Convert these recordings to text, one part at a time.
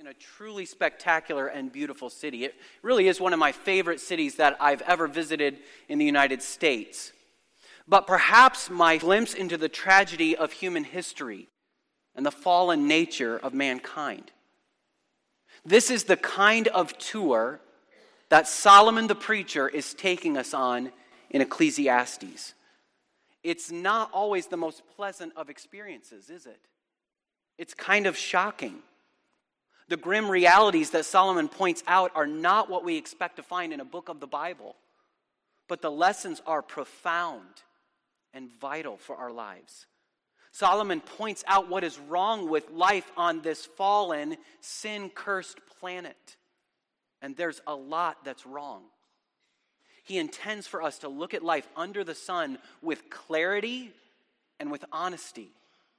a truly spectacular and beautiful city. It really is one of my favorite cities that I've ever visited in the United States. But perhaps my glimpse into the tragedy of human history and the fallen nature of mankind. This is the kind of tour that Solomon the preacher is taking us on in Ecclesiastes. It's not always the most pleasant of experiences, is it? It's kind of shocking. The grim realities that Solomon points out are not what we expect to find in a book of the Bible, but the lessons are profound and vital for our lives. Solomon points out what is wrong with life on this fallen, sin-cursed planet. And there's a lot that's wrong. He intends for us to look at life under the sun with clarity and with honesty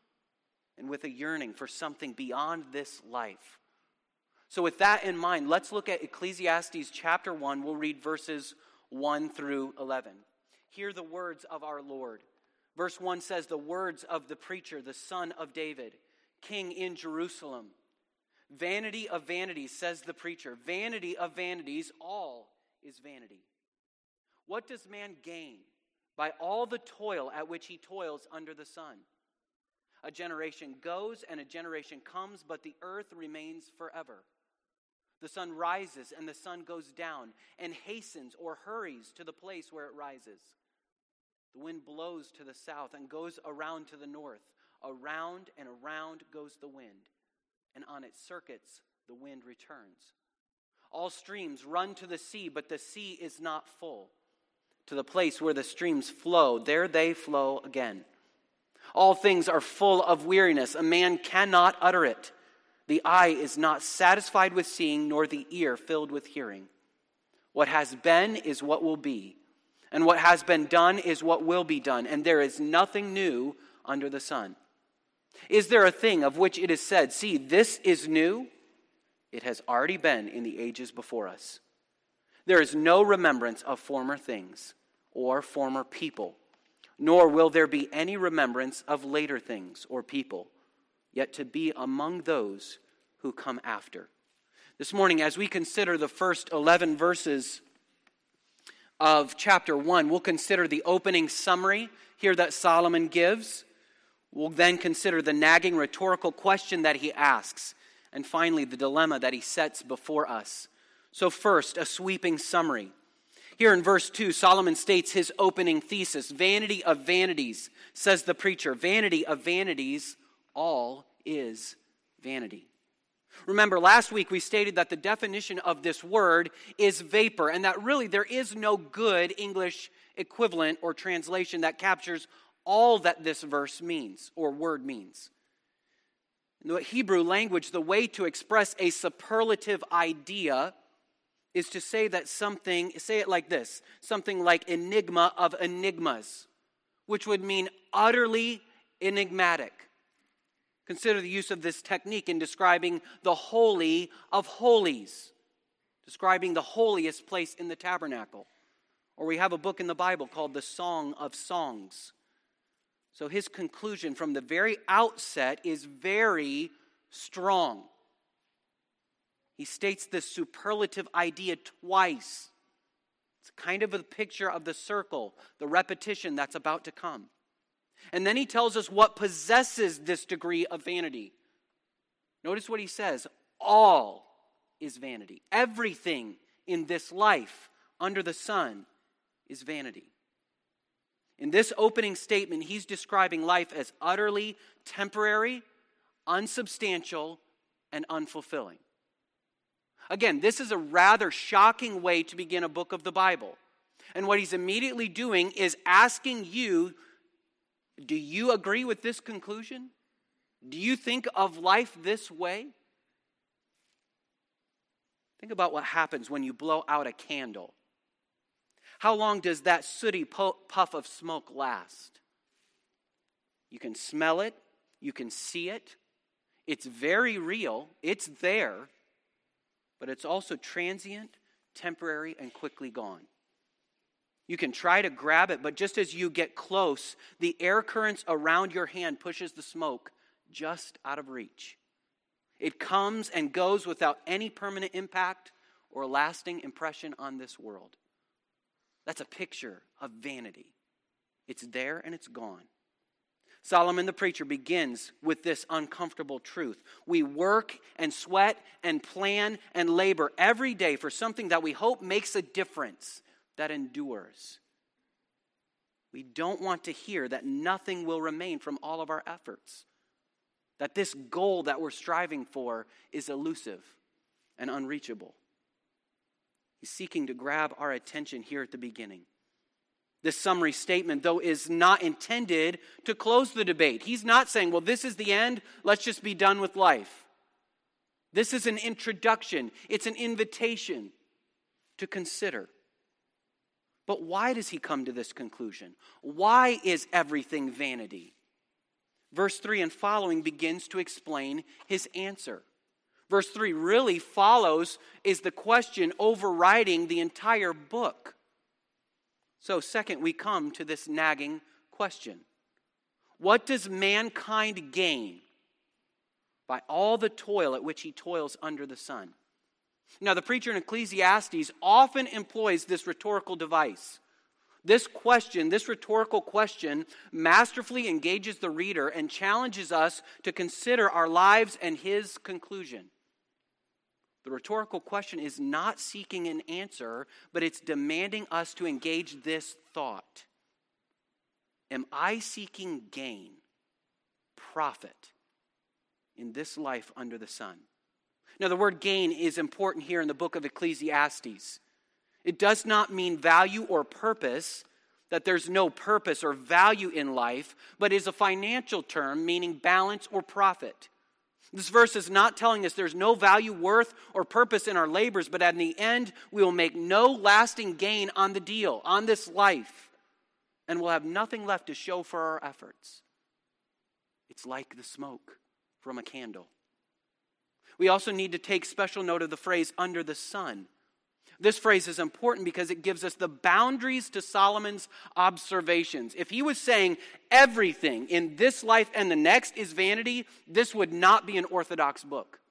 and with a yearning for something beyond this life. So with that in mind, let's look at Ecclesiastes chapter 1. We'll read verses 1 through 11. Hear the words of our Lord. Verse 1 says, the words of the preacher, the son of David, king in Jerusalem. Vanity of vanities, says the preacher. Vanity of vanities, all is vanity. What does man gain by all the toil at which he toils under the sun? A generation goes and a generation comes, but the earth remains forever. The sun rises and the sun goes down and hastens or hurries to the place where it rises. The wind blows to the south and goes around to the north. Around and around goes the wind, and on its circuits the wind returns. All streams run to the sea, but the sea is not full. To the place where the streams flow, there they flow again. All things are full of weariness. A man cannot utter it. The eye is not satisfied with seeing, nor the ear filled with hearing. What has been is what will be, and what has been done is what will be done, and there is nothing new under the sun. Is there a thing of which it is said, see, this is new? It has already been in the ages before us. There is no remembrance of former things or former people, nor will there be any remembrance of later things or people, yet to be among those who come after. This morning, as we consider the first 11 verses of chapter 1, we'll consider the opening summary here that Solomon gives. We'll then consider the nagging rhetorical question that he asks, and finally the dilemma that he sets before us. So first, a sweeping summary. Here in verse 2, Solomon states his opening thesis. Vanity of vanities, says the preacher. Vanity of vanities, all is vanity. Remember, last week we stated that the definition of this word is vapor, and that really there is no good English equivalent or translation that captures all that this verse means, or word means. In the Hebrew language, the way to express a superlative idea is to say that something, say it like this, something like enigma of enigmas, which would mean utterly enigmatic. Consider the use of this technique in describing the Holy of Holies, describing the holiest place in the tabernacle. Or we have a book in the Bible called the Song of Songs. So his conclusion from the very outset is very strong. He states this superlative idea twice. It's kind of a picture of the circle, the repetition that's about to come. And then he tells us what possesses this degree of vanity. Notice what he says. All is vanity. Everything in this life under the sun is vanity. In this opening statement, he's describing life as utterly temporary, unsubstantial, and unfulfilling. Again, this is a rather shocking way to begin a book of the Bible. And what he's immediately doing is asking you, do you agree with this conclusion? Do you think of life this way? Think about what happens when you blow out a candle. How long does that sooty puff of smoke last? You can smell it. You can see it. It's very real. It's there. But it's also transient, temporary, and quickly gone. You can try to grab it, but just as you get close, the air currents around your hand pushes the smoke just out of reach. It comes and goes without any permanent impact or lasting impression on this world. That's a picture of vanity. It's there and it's gone. Solomon the preacher begins with this uncomfortable truth. We work and sweat and plan and labor every day for something that we hope makes a difference, that endures. We don't want to hear that nothing will remain from all of our efforts, that this goal that we're striving for is elusive and unreachable. He's seeking to grab our attention here at the beginning. This summary statement, though, is not intended to close the debate. He's not saying, well, this is the end, let's just be done with life. This is an introduction. It's an invitation to consider. But why does he come to this conclusion? Why is everything vanity? Verse 3 and following begins to explain his answer. Verse 3 really is the question overriding the entire book. So second, we come to this nagging question. What does mankind gain by all the toil at which he toils under the sun? Now, the preacher in Ecclesiastes often employs this rhetorical device. This rhetorical question, masterfully engages the reader and challenges us to consider our lives and his conclusion. The rhetorical question is not seeking an answer, but it's demanding us to engage this thought. Am I seeking gain, profit, in this life under the sun? Now, the word gain is important here in the book of Ecclesiastes. It does not mean value or purpose, that there's no purpose or value in life, but is a financial term meaning balance or profit. This verse is not telling us there's no value, worth, or purpose in our labors, but in the end, we will make no lasting gain on the deal, on this life, and we'll have nothing left to show for our efforts. It's like the smoke from a candle. We also need to take special note of the phrase under the sun. This phrase is important because it gives us the boundaries to Solomon's observations. If he was saying everything in this life and the next is vanity, this would not be an orthodox book.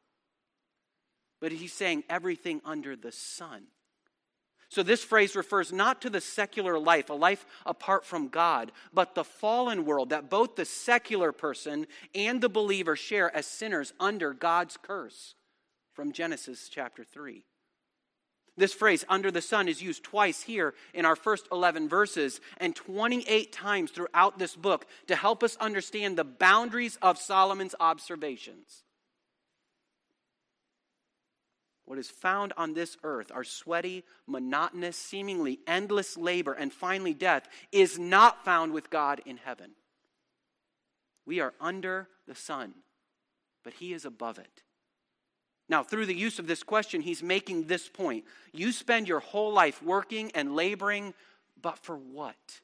But he's saying everything under the sun. So this phrase refers not to the secular life, a life apart from God, but the fallen world that both the secular person and the believer share as sinners under God's curse from Genesis chapter 3. This phrase, under the sun, is used twice here in our first 11 verses and 28 times throughout this book to help us understand the boundaries of Solomon's observations. What is found on this earth, our sweaty, monotonous, seemingly endless labor, and finally death, is not found with God in heaven. We are under the sun, but he is above it. Now, through the use of this question, he's making this point. You spend your whole life working and laboring, but for what?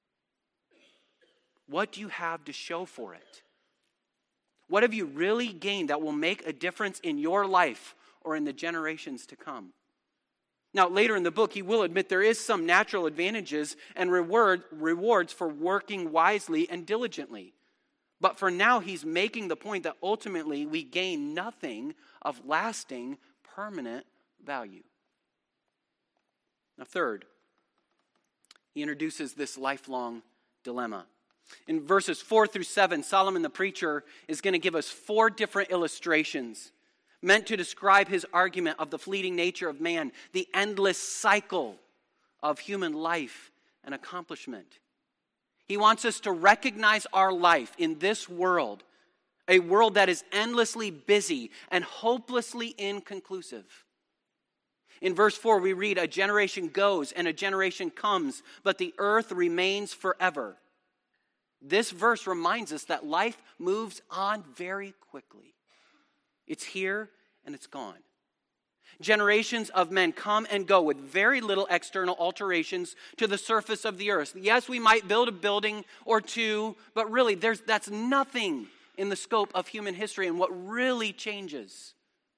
What do you have to show for it? What have you really gained that will make a difference in your life or in the generations to come? Now, later in the book, he will admit there is some natural advantages and rewards for working wisely and diligently. But for now, he's making the point that ultimately we gain nothing of lasting, permanent value. Now, third, he introduces this lifelong dilemma. In verses 4 through 7, Solomon the preacher is going to give us 4 different illustrations meant to describe his argument of the fleeting nature of man, the endless cycle of human life and accomplishment. He wants us to recognize our life in this world, a world that is endlessly busy and hopelessly inconclusive. In verse 4, we read, a generation goes and a generation comes, but the earth remains forever. This verse reminds us that life moves on very quickly. It's here and it's gone. Generations of men come and go with very little external alterations to the surface of the earth. Yes, we might build a building or two, but really that's nothing in the scope of human history and what really changes,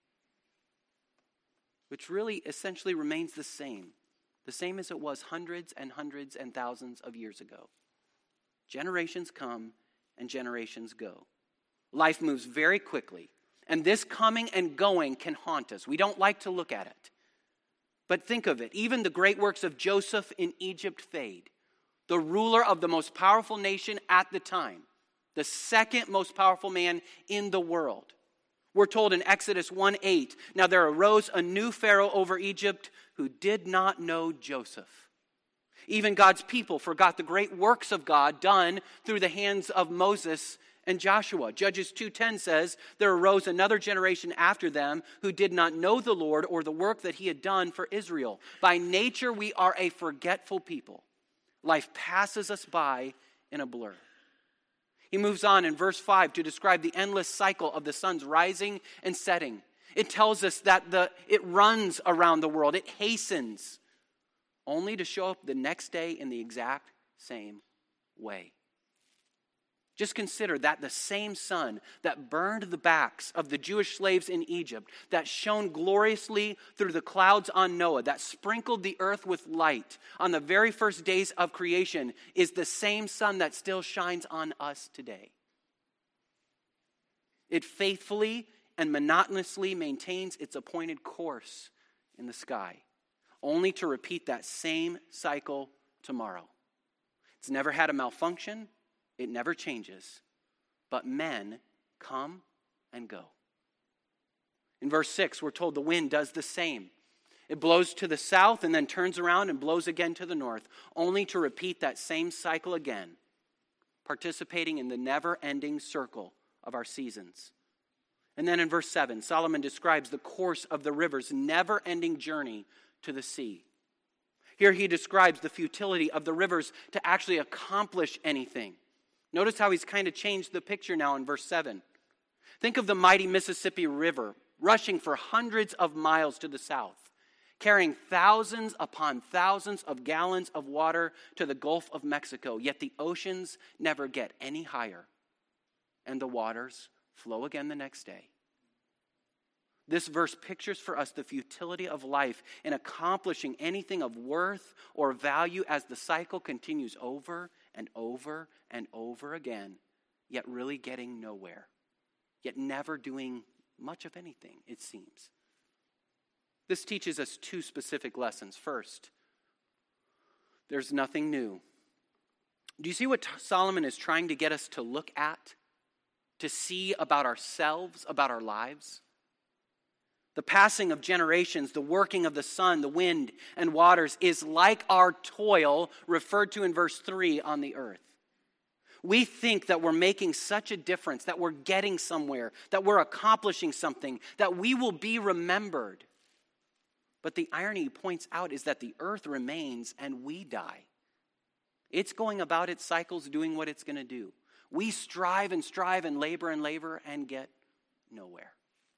which really essentially remains the same as it was hundreds and hundreds and thousands of years ago. Generations come and generations go. Life moves very quickly. And this coming and going can haunt us. We don't like to look at it. But think of it. Even the great works of Joseph in Egypt fade. The ruler of the most powerful nation at the time. The second most powerful man in the world. We're told in Exodus 1:8, now there arose a new Pharaoh over Egypt who did not know Joseph. Even God's people forgot the great works of God done through the hands of Moses and Joshua. Judges 2:10 says, there arose another generation after them who did not know the Lord or the work that he had done for Israel. By nature, we are a forgetful people. Life passes us by in a blur. He moves on in verse 5 to describe the endless cycle of the sun's rising and setting. It tells us that it runs around the world. It hastens, only to show up the next day in the exact same way. Just consider that the same sun that burned the backs of the Jewish slaves in Egypt, that shone gloriously through the clouds on Noah, that sprinkled the earth with light on the very first days of creation, is the same sun that still shines on us today. It faithfully and monotonously maintains its appointed course in the sky, only to repeat that same cycle tomorrow. It's never had a malfunction. It never changes, but men come and go. In verse 6, we're told the wind does the same. It blows to the south and then turns around and blows again to the north, only to repeat that same cycle again, participating in the never-ending circle of our seasons. And then in verse 7, Solomon describes the course of the river's never-ending journey to the sea. Here he describes the futility of the rivers to actually accomplish anything. Notice how he's kind of changed the picture now in verse 7. Think of the mighty Mississippi River rushing for hundreds of miles to the south, carrying thousands upon thousands of gallons of water to the Gulf of Mexico, yet the oceans never get any higher, and the waters flow again the next day. This verse pictures for us the futility of life in accomplishing anything of worth or value as the cycle continues over and over and over again, yet really getting nowhere, yet never doing much of anything, it seems. This teaches us two specific lessons. First, there's nothing new. Do you see what Solomon is trying to get us to look at, to see about ourselves, about our lives? The passing of generations, the working of the sun, the wind, and waters is like our toil referred to in verse 3 on the earth. We think that we're making such a difference, that we're getting somewhere, that we're accomplishing something, that we will be remembered. But the irony he points out is that the earth remains and we die. It's going about its cycles, doing what it's going to do. We strive and labor and get nowhere.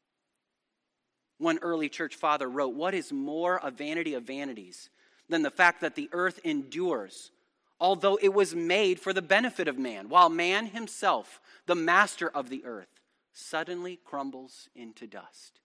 One early church father wrote, "What is more a vanity of vanities than the fact that the earth endures, although it was made for the benefit of man, while man himself, the master of the earth, suddenly crumbles into dust?"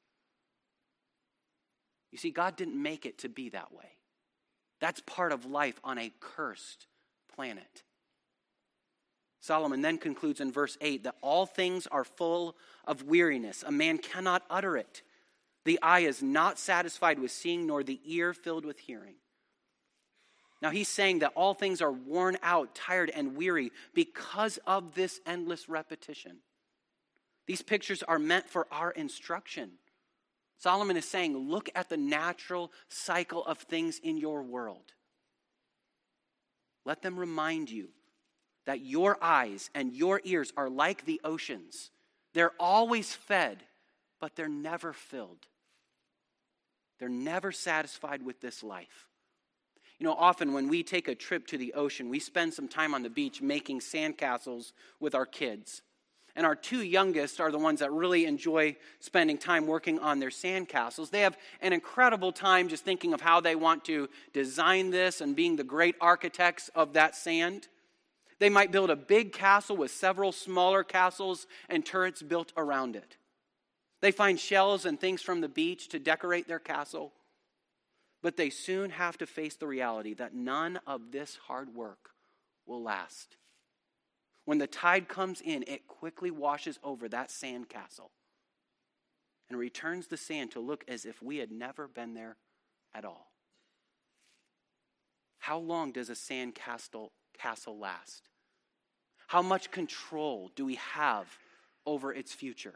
You see, God didn't make it to be that way. That's part of life on a cursed planet. Solomon then concludes in verse 8 that all things are full of weariness. A man cannot utter it. The eye is not satisfied with seeing, nor the ear filled with hearing. Now he's saying that all things are worn out, tired, and weary because of this endless repetition. These pictures are meant for our instruction. Solomon is saying, look at the natural cycle of things in your world. Let them remind you that your eyes and your ears are like the oceans. They're always fed, but they're never filled. They're never satisfied with this life. You know, often when we take a trip to the ocean, we spend some time on the beach making sandcastles with our kids. And our two youngest are the ones that really enjoy spending time working on their sandcastles. They have an incredible time just thinking of how they want to design this and being the great architects of that sand. They might build a big castle with several smaller castles and turrets built around it. They find shells and things from the beach to decorate their castle. But they soon have to face the reality that none of this hard work will last. When the tide comes in, it quickly washes over that sand castle. and returns the sand to look as if we had never been there at all. How long does a sand castle last? How much control do we have over its future?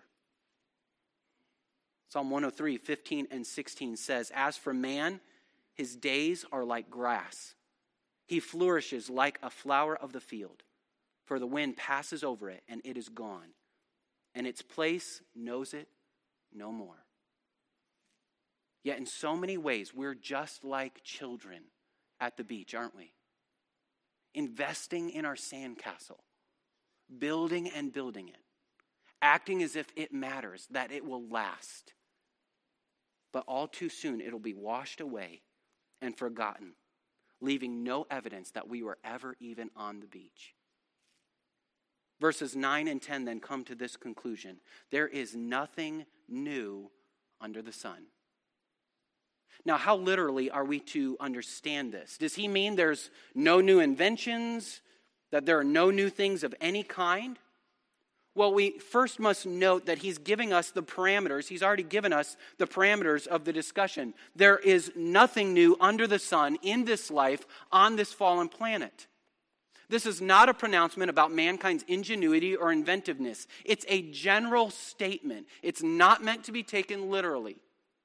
Psalm 103, 15 and 16 says, "As for man, his days are like grass. He flourishes like a flower of the field, for the wind passes over it and it is gone, and its place knows it no more." Yet in so many ways, we're just like children at the beach, aren't we? Investing in our sandcastle, building and building it, acting as if it matters, that it will last. But all too soon, it'll be washed away and forgotten, leaving no evidence that we were ever even on the beach. Verses 9 and 10 then come to this conclusion: there is nothing new under the sun. Now, how literally are we to understand this? Does he mean there's no new inventions, that there are no new things of any kind? Well, we first must note that he's giving us the parameters. He's already given us the parameters of the discussion. There is nothing new under the sun in this life on this fallen planet. This is not a pronouncement about mankind's ingenuity or inventiveness. It's a general statement. It's not meant to be taken literally.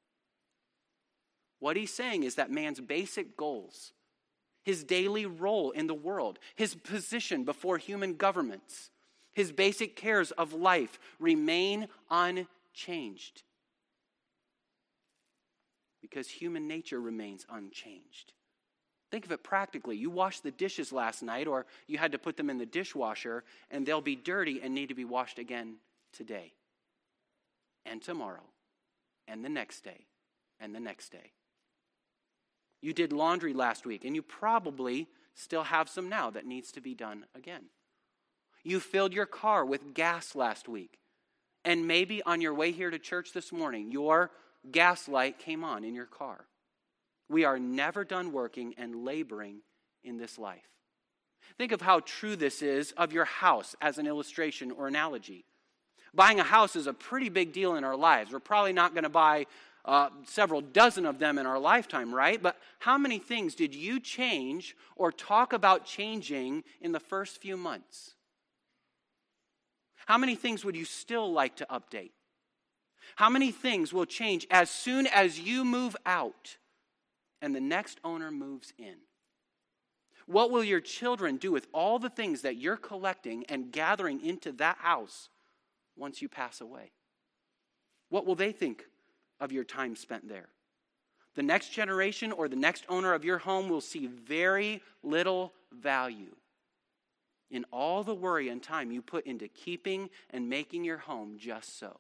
What he's saying is that man's basic goals, his daily role in the world, his position before human governments, his basic cares of life remain unchanged. Because human nature remains unchanged. Think of it practically. You washed the dishes last night, or you had to put them in the dishwasher, and they'll be dirty and need to be washed again today, and tomorrow, and the next day, and the next day. You did laundry last week, and you probably still have some now that needs to be done again. You filled your car with gas last week, and maybe on your way here to church this morning, your gas light came on in your car. We are never done working and laboring in this life. Think of how true this is of your house as an illustration or analogy. Buying a house is a pretty big deal in our lives. We're probably not going to buy several dozen of them in our lifetime, right? But how many things did you change or talk about changing in the first few months? How many things would you still like to update? How many things will change as soon as you move out and the next owner moves in? What will your children do with all the things that you're collecting and gathering into that house once you pass away? What will they think of your time spent there? The next generation or the next owner of your home will see very little value in all the worry and time you put into keeping and making your home just so.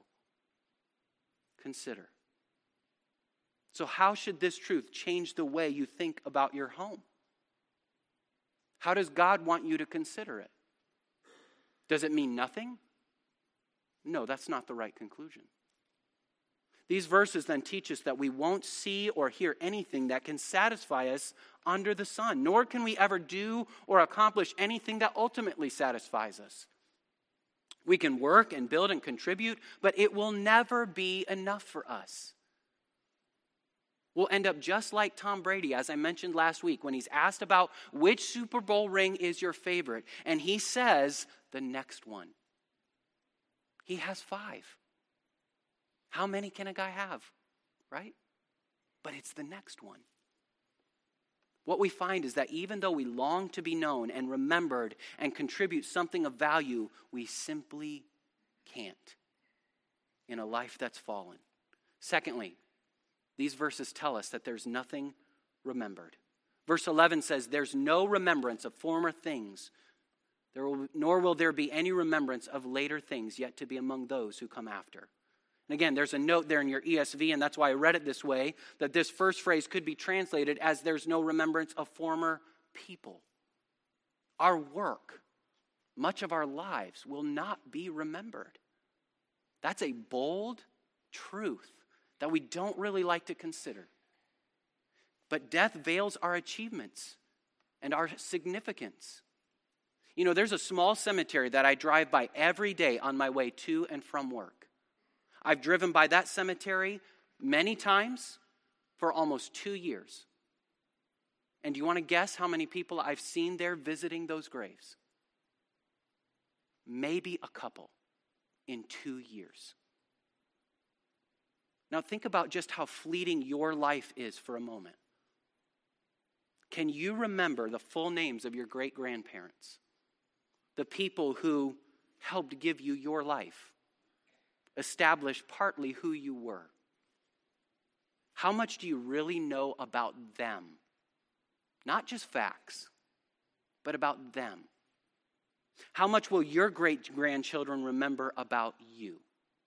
Consider. So how should this truth change the way you think about your home? How does God want you to consider it? Does it mean nothing? No, that's not the right conclusion. These verses then teach us that we won't see or hear anything that can satisfy us under the sun, nor can we ever do or accomplish anything that ultimately satisfies us. We can work and build and contribute, but it will never be enough for us. We'll end up just like Tom Brady, as I mentioned last week, when he's asked about which Super Bowl ring is your favorite, and he says, the next one. He has 5. How many can a guy have, right? But it's the next one. What we find is that even though we long to be known and remembered and contribute something of value, we simply can't in a life that's fallen. Secondly, these verses tell us that there's nothing remembered. Verse 11 says, there's no remembrance of former things, nor will there be any remembrance of later things yet to be among those who come after. And again, there's a note there in your ESV, and that's why I read it this way, that this first phrase could be translated as there's no remembrance of former people. Our work, much of our lives, will not be remembered. That's a bold truth that we don't really like to consider. But death veils our achievements and our significance. You know, there's a small cemetery that I drive by every day on my way to and from work. I've driven by that cemetery many times for almost 2 years. And do you want to guess how many people I've seen there visiting those graves? Maybe a couple in 2 years. Now think about just how fleeting your life is for a moment. Can you remember the full names of your great-grandparents? The people who helped give you your life, established partly who you were. How much do you really know about them? Not just facts, but about them. How much will your great-grandchildren remember about you?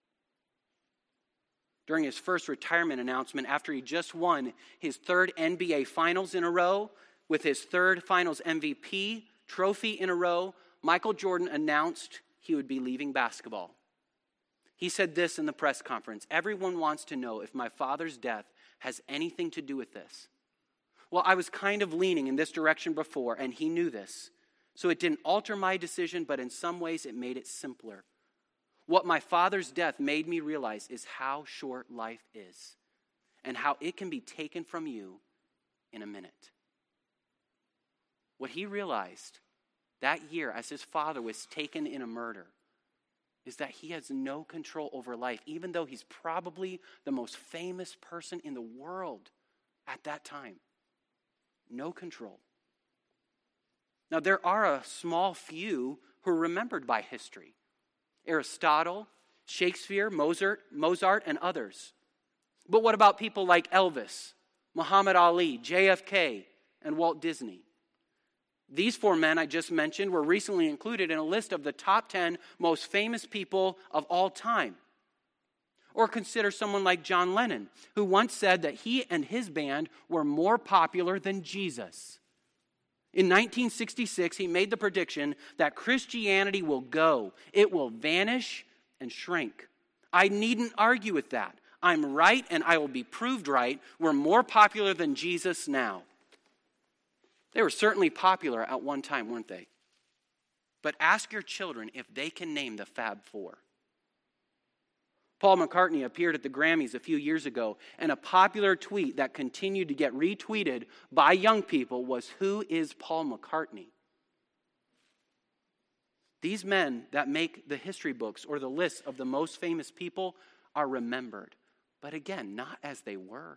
During his first retirement announcement, after he just won his third NBA Finals in a row, with his third Finals MVP trophy in a row, Michael Jordan announced he would be leaving basketball. He said this in the press conference: "Everyone wants to know if my father's death has anything to do with this. Well, I was kind of leaning in this direction before, and he knew this. So it didn't alter my decision, but in some ways it made it simpler. What my father's death made me realize is how short life is, and how it can be taken from you in a minute." What he realized that year as his father was taken in a murder is that he has no control over life, even though he's probably the most famous person in the world at that time. No control. Now, there are a small few who are remembered by history: Aristotle, Shakespeare, Mozart, and others. But what about people like Elvis, Muhammad Ali, JFK, and Walt Disney? These four men I just mentioned were recently included in a list of the top 10 most famous people of all time. Or consider someone like John Lennon, who once said that he and his band were more popular than Jesus. In 1966, he made the prediction that Christianity will go, it will vanish and shrink. I needn't argue with that. I'm right, and I will be proved right. We're more popular than Jesus now. They were certainly popular at one time, weren't they? But ask your children if they can name the Fab Four. Paul McCartney appeared at the Grammys a few years ago, and a popular tweet that continued to get retweeted by young people was, "Who is Paul McCartney?" These men that make the history books or the lists of the most famous people are remembered, but again, not as they were.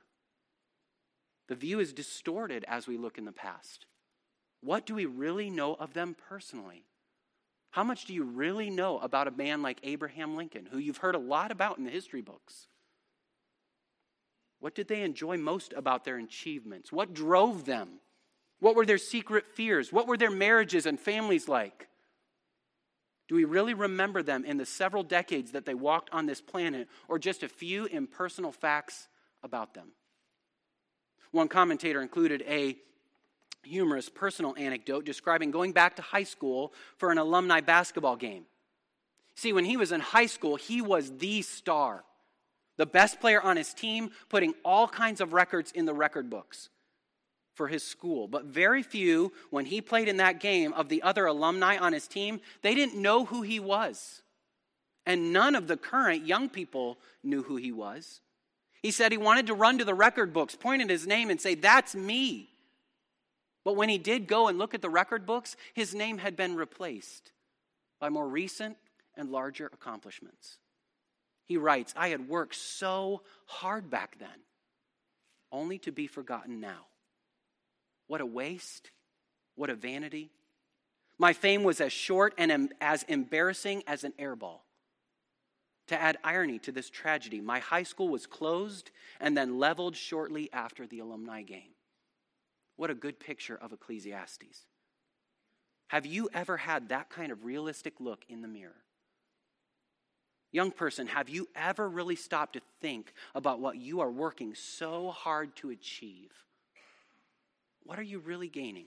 The view is distorted as we look in the past. What do we really know of them personally? How much do you really know about a man like Abraham Lincoln, who you've heard a lot about in the history books? What did they enjoy most about their achievements? What drove them? What were their secret fears? What were their marriages and families like? Do we really remember them in the several decades that they walked on this planet, or just a few impersonal facts about them? One commentator included a humorous personal anecdote describing going back to high school for an alumni basketball game. See, when he was in high school, he was the star, the best player on his team, putting all kinds of records in the record books for his school. But very few, when he played in that game, of the other alumni on his team, they didn't know who he was. And none of the current young people knew who he was. He said he wanted to run to the record books, point at his name and say, "That's me." But when he did go and look at the record books, his name had been replaced by more recent and larger accomplishments. He writes, "I had worked so hard back then, only to be forgotten now. What a waste. What a vanity. My fame was as short and as embarrassing as an airball. To add irony to this tragedy, my high school was closed and then leveled shortly after the alumni game." What a good picture of Ecclesiastes. Have you ever had that kind of realistic look in the mirror? Young person, have you ever really stopped to think about what you are working so hard to achieve? What are you really gaining?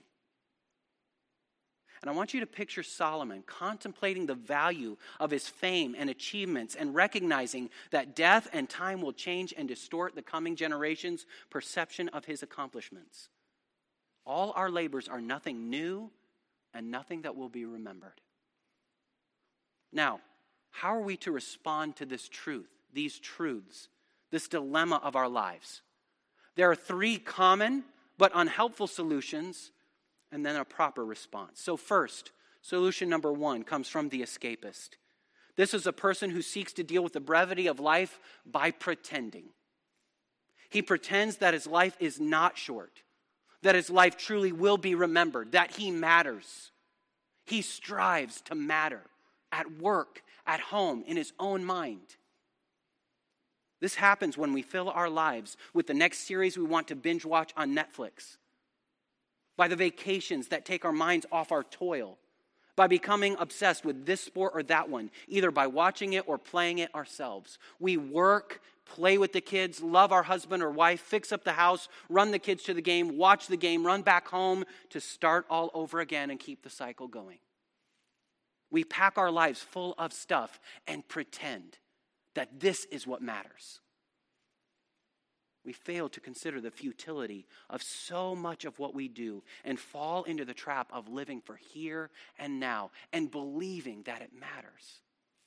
And I want you to picture Solomon contemplating the value of his fame and achievements and recognizing that death and time will change and distort the coming generation's perception of his accomplishments. All our labors are nothing new and nothing that will be remembered. Now, how are we to respond to this truth these truths, this dilemma of our lives. There are three common but unhelpful solutions, and then a proper response. So first, solution number one comes from the escapist. This is a person who seeks to deal with the brevity of life by pretending. He pretends that his life is not short, that his life truly will be remembered, that he matters. He strives to matter at work, at home, in his own mind. This happens when we fill our lives with the next series we want to binge watch on Netflix, by the vacations that take our minds off our toil, by becoming obsessed with this sport or that one, either by watching it or playing it ourselves. We work, play with the kids, love our husband or wife, fix up the house, run the kids to the game, watch the game, run back home to start all over again and keep the cycle going. We pack our lives full of stuff and pretend that this is what matters. We fail to consider the futility of so much of what we do and fall into the trap of living for here and now and believing that it matters.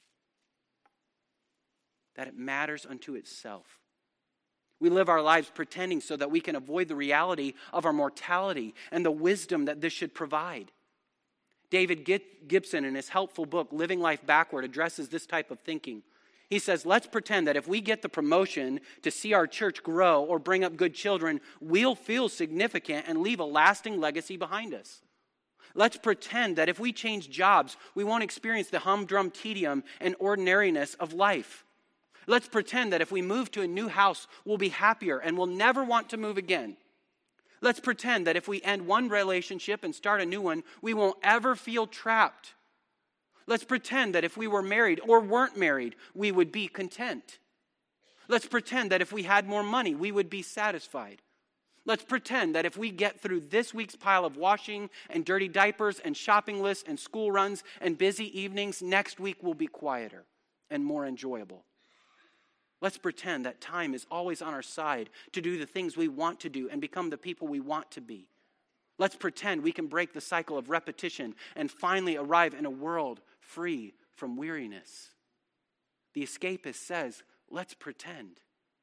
That it matters unto itself. We live our lives pretending so that we can avoid the reality of our mortality and the wisdom that this should provide. David Gibson, in his helpful book, Living Life Backward, addresses this type of thinking. He says, let's pretend that if we get the promotion to see our church grow or bring up good children, we'll feel significant and leave a lasting legacy behind us. Let's pretend that if we change jobs, we won't experience the humdrum tedium and ordinariness of life. Let's pretend that if we move to a new house, we'll be happier and we'll never want to move again. Let's pretend that if we end one relationship and start a new one, we won't ever feel trapped. Let's pretend that if we were married or weren't married, we would be content. Let's pretend that if we had more money, we would be satisfied. Let's pretend that if we get through this week's pile of washing and dirty diapers and shopping lists and school runs and busy evenings, next week will be quieter and more enjoyable. Let's pretend that time is always on our side to do the things we want to do and become the people we want to be. Let's pretend we can break the cycle of repetition and finally arrive in a world free from weariness. The escapist says, let's pretend.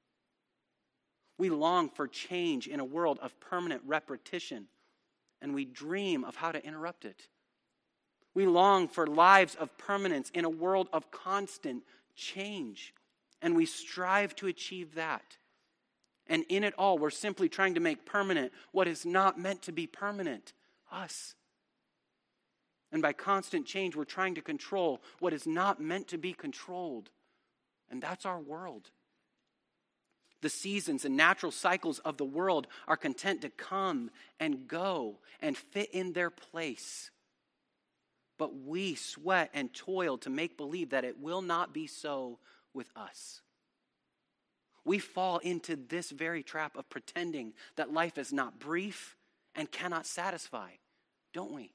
We long for change in a world of permanent repetition, and we dream of how to interrupt it. We long for lives of permanence in a world of constant change, and we strive to achieve that. And in it all, we're simply trying to make permanent what is not meant to be permanent, us. And by constant change, we're trying to control what is not meant to be controlled. And that's our world. The seasons and natural cycles of the world are content to come and go and fit in their place. But we sweat and toil to make believe that it will not be so with us. We fall into this very trap of pretending that life is not brief and cannot satisfy, don't we?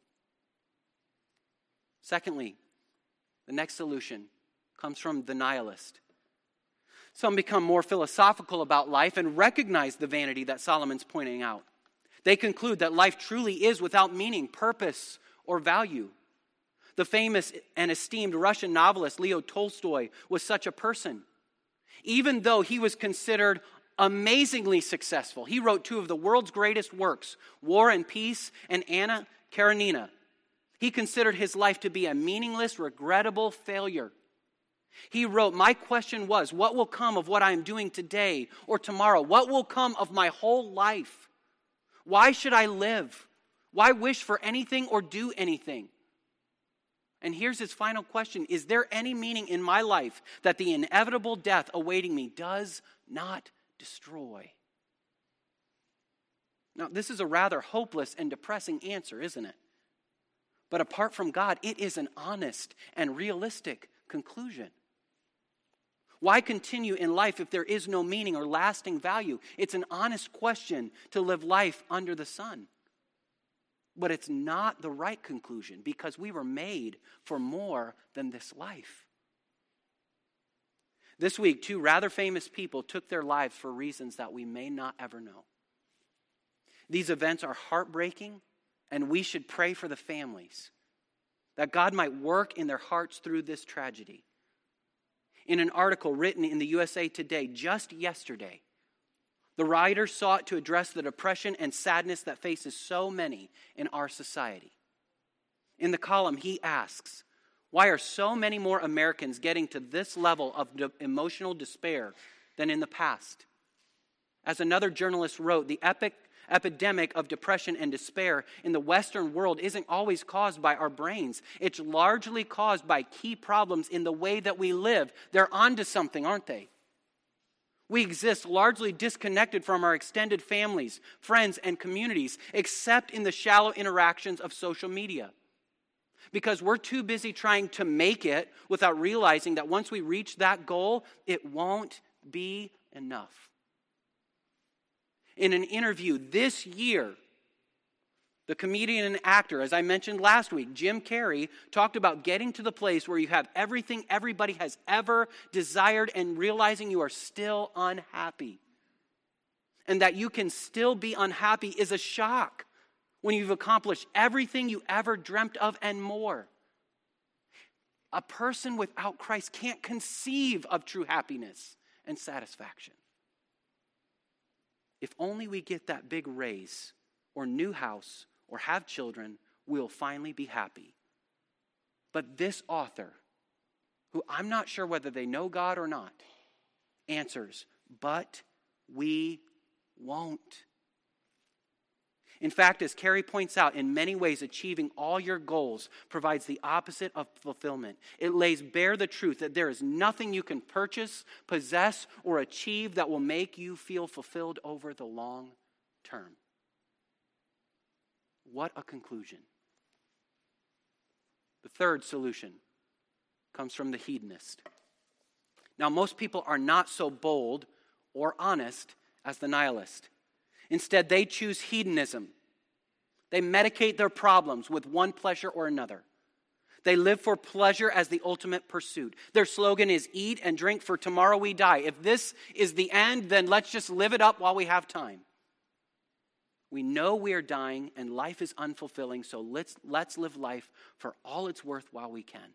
Secondly, the next solution comes from the nihilist. Some become more philosophical about life and recognize the vanity that Solomon's pointing out. They conclude that life truly is without meaning, purpose, or value. The famous and esteemed Russian novelist Leo Tolstoy was such a person. Even though he was considered amazingly successful, he wrote two of the world's greatest works, War and Peace and Anna Karenina. He considered his life to be a meaningless, regrettable failure. He wrote, my question was, what will come of what I am doing today or tomorrow? What will come of my whole life? Why should I live? Why wish for anything or do anything? And here's his final question. Is there any meaning in my life that the inevitable death awaiting me does not destroy? Now, this is a rather hopeless and depressing answer, isn't it? But apart from God, it is an honest and realistic conclusion. Why continue in life if there is no meaning or lasting value? It's an honest question to live life under the sun. But it's not the right conclusion because we were made for more than this life. This week, two rather famous people took their lives for reasons that we may not ever know. These events are heartbreaking, and we should pray for the families, that God might work in their hearts through this tragedy. In an article written in the USA Today just yesterday, the writer sought to address the depression and sadness that faces so many in our society. In the column, he asks, why are so many more Americans getting to this level of emotional despair than in the past? As another journalist wrote, the epidemic of depression and despair in the Western world isn't always caused by our brains. It's largely caused by key problems in the way that we live. They're onto something, aren't they? We exist largely disconnected from our extended families, friends, and communities, except in the shallow interactions of social media. Because we're too busy trying to make it without realizing that once we reach that goal, it won't be enough. In an interview this year, the comedian and actor, as I mentioned last week, Jim Carrey, talked about getting to the place where you have everything everybody has ever desired and realizing you are still unhappy. And that you can still be unhappy is a shock when you've accomplished everything you ever dreamt of and more. A person without Christ can't conceive of true happiness and satisfaction. If only we get that big raise or new house or have children, we'll finally be happy. But this author, who I'm not sure whether they know God or not, answers, but we won't. In fact, as Carey points out, in many ways, achieving all your goals provides the opposite of fulfillment. It lays bare the truth that there is nothing you can purchase, possess, or achieve that will make you feel fulfilled over the long term. What a conclusion. The third solution comes from the hedonist. Now, most people are not so bold or honest as the nihilist. Instead, they choose hedonism. They medicate their problems with one pleasure or another. They live for pleasure as the ultimate pursuit. Their slogan is eat and drink for tomorrow we die. If this is the end, then let's just live it up while we have time. We know we are dying and life is unfulfilling, so let's live life for all it's worth while we can.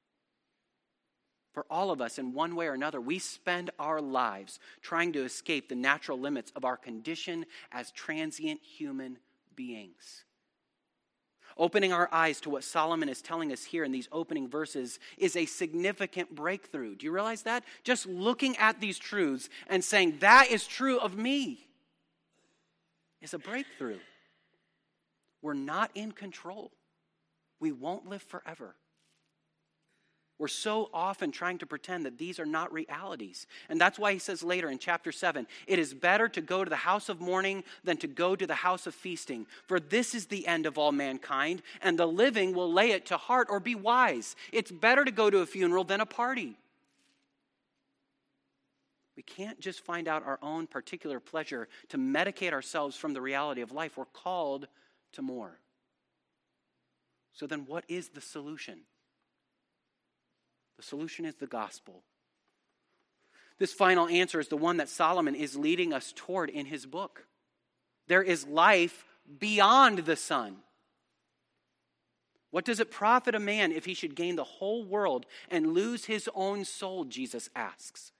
For all of us, in one way or another, we spend our lives trying to escape the natural limits of our condition as transient human beings. Opening our eyes to what Solomon is telling us here in these opening verses is a significant breakthrough. Do you realize that? Just looking at these truths and saying, that is true of me, is a breakthrough. We're not in control. We won't live forever. We're so often trying to pretend that these are not realities. And that's why he says later in chapter 7, it is better to go to the house of mourning than to go to the house of feasting. For this is the end of all mankind, and the living will lay it to heart or be wise. It's better to go to a funeral than a party. We can't just find out our own particular pleasure to medicate ourselves from the reality of life. We're called to more. So then what is the solution? The solution is the gospel. This final answer is the one that Solomon is leading us toward in his book. There is life beyond the sun. What does it profit a man if he should gain the whole world and lose his own soul, Jesus asks.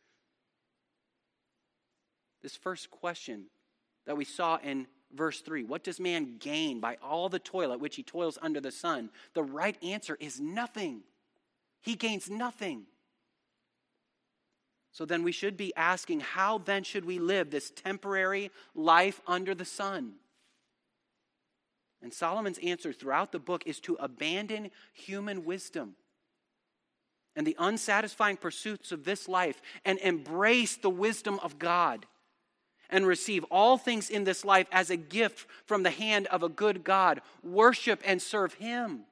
This first question that we saw in verse 3, what does man gain by all the toil at which he toils under the sun? The right answer is nothing. He gains nothing. So then we should be asking, how then should we live this temporary life under the sun? And Solomon's answer throughout the book is to abandon human wisdom and the unsatisfying pursuits of this life and embrace the wisdom of God and receive all things in this life as a gift from the hand of a good God. Worship and serve him.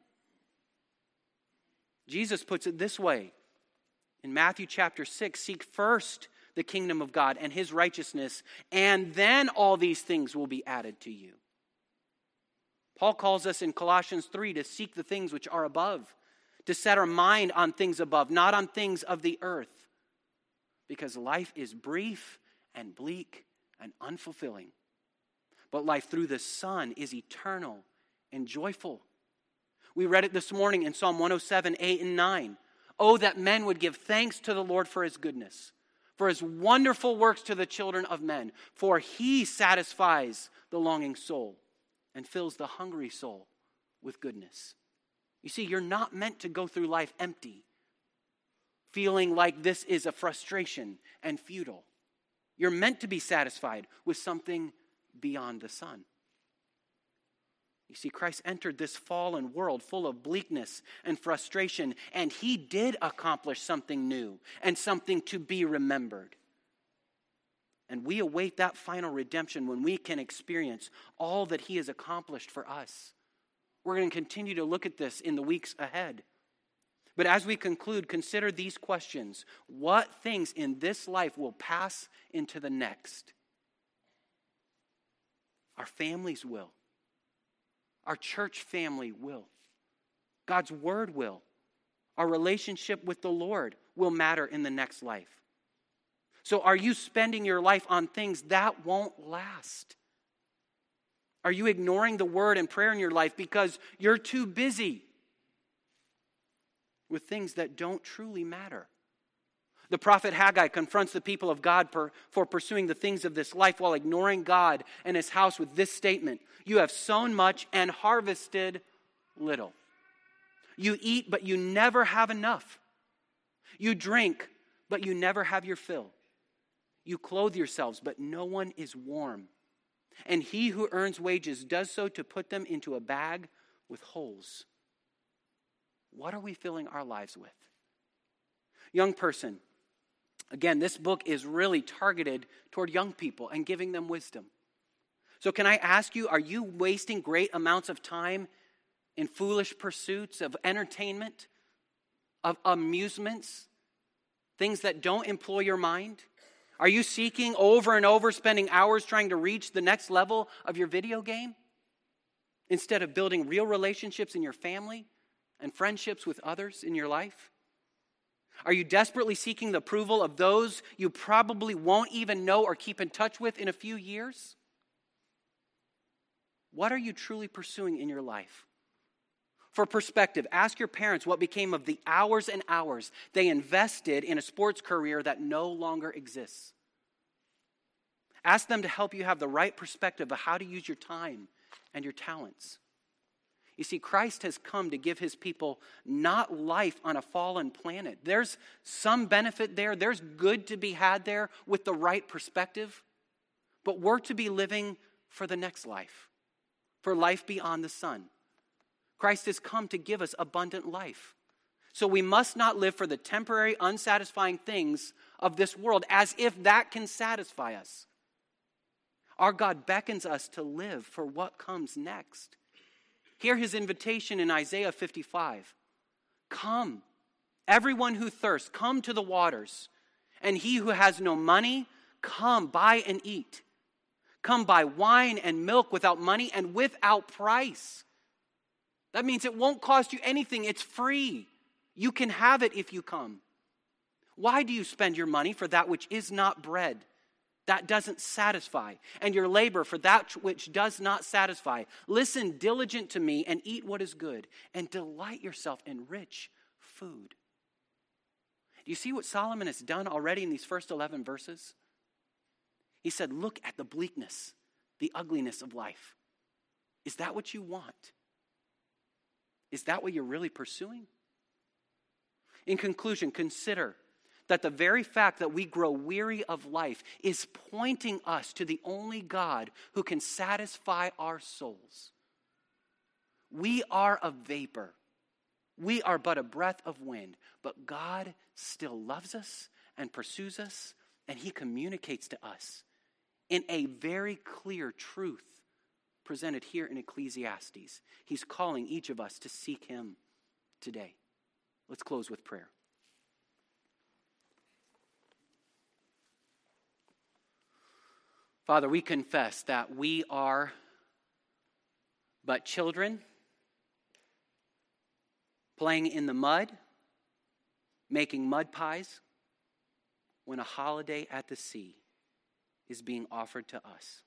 Jesus puts it this way. In Matthew chapter 6, seek first the kingdom of God and his righteousness, and then all these things will be added to you. Paul calls us in Colossians 3 to seek the things which are above, to set our mind on things above, not on things of the earth, because life is brief and bleak and unfulfilling. But life through the Son is eternal and joyful. We read it this morning in Psalm 107, 8 and 9. Oh, that men would give thanks to the Lord for his goodness, for his wonderful works to the children of men. For he satisfies the longing soul and fills the hungry soul with goodness. You see, you're not meant to go through life empty, feeling like this is a frustration and futile. You're meant to be satisfied with something beyond the sun. You see, Christ entered this fallen world full of bleakness and frustration, and he did accomplish something new and something to be remembered. And we await that final redemption when we can experience all that he has accomplished for us. We're going to continue to look at this in the weeks ahead. But as we conclude, consider these questions. What things in this life will pass into the next? Our families will. Our church family will. God's word will. Our relationship with the Lord will matter in the next life. So are you spending your life on things that won't last? Are you ignoring the word and prayer in your life because you're too busy with things that don't truly matter? The prophet Haggai confronts the people of God for pursuing the things of this life while ignoring God and his house with this statement: you have sown much and harvested little. You eat, but you never have enough. You drink, but you never have your fill. You clothe yourselves, but no one is warm. And he who earns wages does so to put them into a bag with holes. What are we filling our lives with? Young person, again, this book is really targeted toward young people and giving them wisdom. So can I ask you, are you wasting great amounts of time in foolish pursuits of entertainment, of amusements, things that don't employ your mind? Are you seeking over and over, spending hours trying to reach the next level of your video game instead of building real relationships in your family and friendships with others in your life? Are you desperately seeking the approval of those you probably won't even know or keep in touch with in a few years? What are you truly pursuing in your life? For perspective, ask your parents what became of the hours and hours they invested in a sports career that no longer exists. Ask them to help you have the right perspective of how to use your time and your talents. You see, Christ has come to give his people not life on a fallen planet. There's some benefit there. There's good to be had there with the right perspective. But we're to be living for the next life, for life beyond the sun. Christ has come to give us abundant life. So we must not live for the temporary, unsatisfying things of this world as if that can satisfy us. Our God beckons us to live for what comes next. Hear his invitation in Isaiah 55. Come, everyone who thirsts, come to the waters. And he who has no money, come, buy and eat. Come buy wine and milk without money and without price. That means it won't cost you anything. It's free. You can have it if you come. Why do you spend your money for that which is not bread? That doesn't satisfy. And your labor for that which does not satisfy. Listen diligent to me and eat what is good. And delight yourself in rich food. Do you see what Solomon has done already in these first 11 verses? He said, look at the bleakness, the ugliness of life. Is that what you want? Is that what you're really pursuing? In conclusion, consider that the very fact that we grow weary of life is pointing us to the only God who can satisfy our souls. We are a vapor. We are but a breath of wind, but God still loves us and pursues us, and he communicates to us in a very clear truth presented here in Ecclesiastes. He's calling each of us to seek him today. Let's close with prayer. Father, we confess that we are but children playing in the mud, making mud pies, when a holiday at the sea is being offered to us.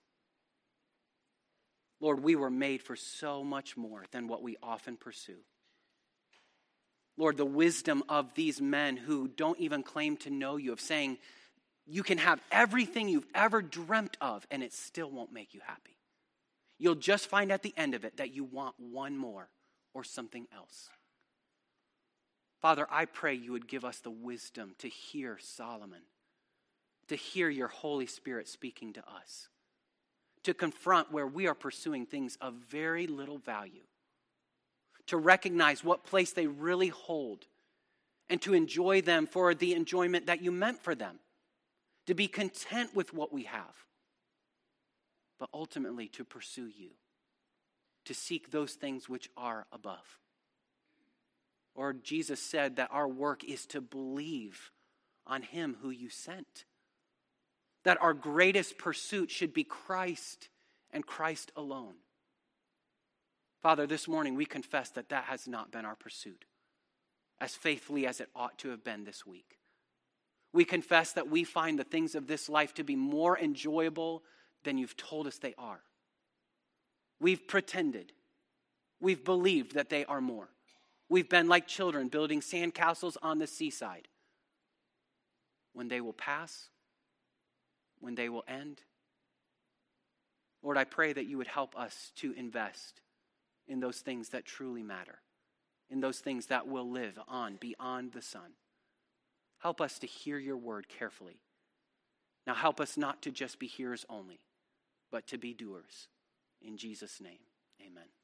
Lord, we were made for so much more than what we often pursue. Lord, the wisdom of these men who don't even claim to know you, of saying you can have everything you've ever dreamt of and it still won't make you happy. You'll just find at the end of it that you want one more or something else. Father, I pray you would give us the wisdom to hear Solomon, to hear your Holy Spirit speaking to us, to confront where we are pursuing things of very little value, to recognize what place they really hold, and to enjoy them for the enjoyment that you meant for them, to be content with what we have, but ultimately to pursue you, to seek those things which are above. Or Jesus said that our work is to believe on him who you sent, that our greatest pursuit should be Christ and Christ alone. Father, this morning we confess that that has not been our pursuit as faithfully as it ought to have been this week. We confess that we find the things of this life to be more enjoyable than you've told us they are. We've pretended. We've believed that they are more. We've been like children building sandcastles on the seaside. When they will pass, when they will end. Lord, I pray that you would help us to invest in those things that truly matter, in those things that will live on beyond the sun. Help us to hear your word carefully. Now help us not to just be hearers only, but to be doers. In Jesus' name, amen.